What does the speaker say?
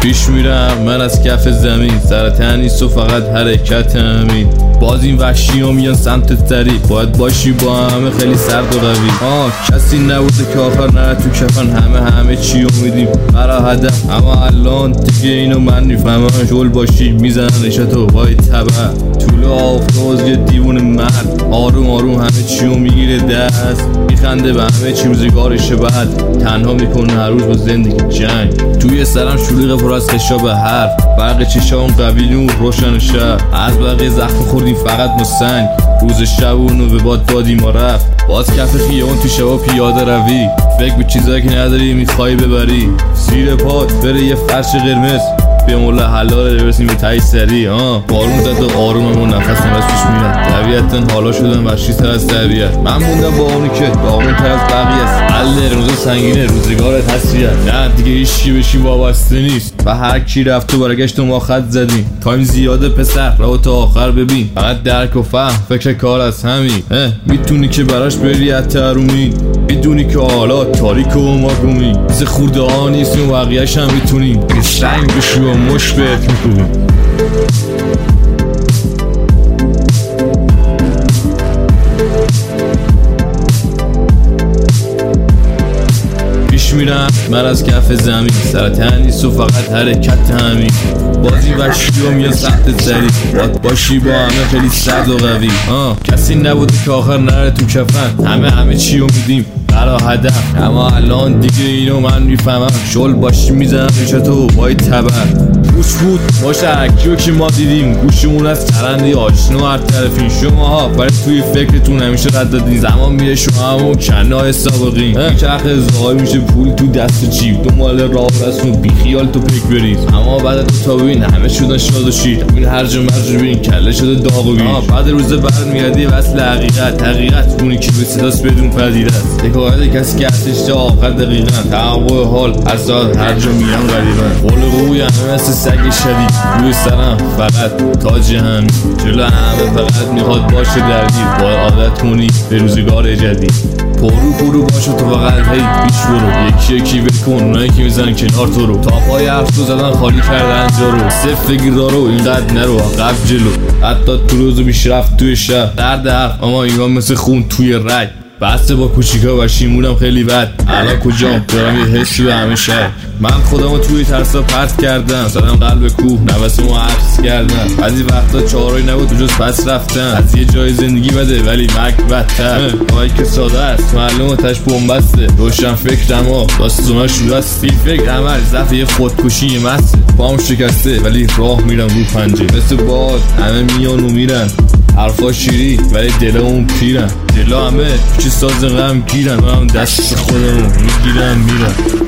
پیش میرم من از کف زمین، سر تنیست و فقط حرکت همین. باز این وحشی ها میان سمت سری، باید باشی با همه خیلی سرد و قوی. کسی نبوده که آخر نره تو کفن، همه چی امیدیم برا هدف. اما الان دیگه اینو من میفهمم، شل باشی میزنن نشتو وای تبع. طول آفتاز یه دیوون مرد، آروم آروم همه چیو میگیره دست، میخنده به همه چی روزگارشه بعد، تنها میکنه هر روز با زندگی جنگ. توی سرم شلوغ پر از خشاب حرف، برق چشام قوی نور روشن شب، از بقیه زخم خوردیم فقط ما سنگ. روز شبونو به باد دادیم و رفت، باز کف خیابون تو شبا پیاده روی، فکر به چیزایی که نداری میخوای ببری. زیر پات بره یه فرش قرمز، به مولا حلال برسیم به تایی سری. بارون زد و آروممون نفس پیش میرن، طبیعتا حالا شدن وحشی تر از طبیعت. من موندم با اونی که داغون تر از بقیه است، حل روز سنگینه روزگارت هستیه. نه دیگه هیچی بشی وابسته نیست، و هر کی رفت و برگشت و ما خط زدیم. تایم زیاده پسر، راو تا آخر ببین، فقط درک و فهم فکر کار از همین. میتونی که براش بری حتی ارومی، میدونی که حالا تاریک و ماگومی، مثل خورده ها نیستیم و بقیه‌ش هم میتونیم. یه سنگ بشی و مش بهت میکنیم. پیش میرم من از کف زمین، سر تنیست و فقط حرکت همین. بازی وحشی و میان سمت سری، باید باشی با همه خیلی سرد و قوی. کسی نبوده که آخر نره تو کفن، همه چی رو میدیم برا هدف. اما الان دیگه اینو من میفهمم، شل باشی میزنم پیشتو وای تبر. گوش بود باشه هرکیو که ما دیدیم، گوشمون از ترندی آشنا هر طرفین. شماها برای توی فکرتون همیشه رد دادین، زمان میره شما همون کنای سابقین. چرخ ازهای میشه پول تو دست چیپ، دنبال راه رسون بی خیال تو پیک برید. اما بعد تو تا ببین همه شدن شاد و شیر، این هرج و مرج ببین کله شده داغ و بیش. بعد روز بعد میادی وصل حقیقت اونی که به صداست بدون پدیده است. کسی که هستش تا آخر دقیقا، تحقق حال اصاد هر جا میرم غریبا. قول قوی همه مثل سگ شدید، روی سرم فقط تاج هم، جلو همه فقط میخواد باشه درگیر، باید عادت کنی به روزگار جدید. پرو باشه تو فقط هی پیش برو، یکی بکن اونایی که میزنن کنار تو رو. تا پای حرف تو زدن خالی کردن جا رو، صف بگیر دارو اینقدر نرو عقب جلو. حتی تو روزو بیش رفت توی شب، درد حرف اما اینا مثل خون توی رگ. بسته با کوچیکا و شیمونم خیلی بد، الان کجام دارم یه حسی به همه شهر. من خودمو توی ترسا پرت کردم، زدم قلب کوه نفسمو حبس کردم. بعضی وقتا چاره‌ای نبود جز پس رفتن، از یه جای زندگی بده ولی مرگ بدتر. وای که ساده است معلومه تاش بنبسته، روشن فکرم ها داستاناش راست. بی فکر عمل ضعف یه خودکشی یه مسته، پام شکسته ولی راه میرم رو پنجه. مثل باد همه میان و میرن، حرفا شیری ولی دلمون پیرن. دلا همه چی ساز غم گیرن، من دست خودمو میگیرم میرم.